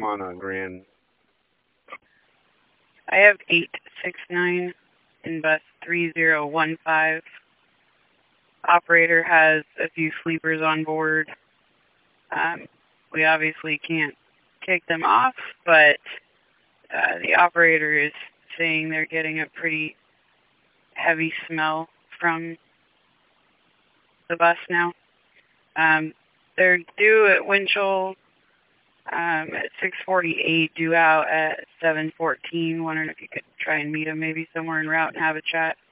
I'm on a Grand. I have 869 in bus 3015. Operator has a few sleepers on board. We obviously can't kick them off, but the operator is saying they're getting a pretty heavy smell from the bus now. They're due at Winchell at 6:48, due out at 7:14. Wondering if you could try and meet them maybe somewhere en route and have a chat.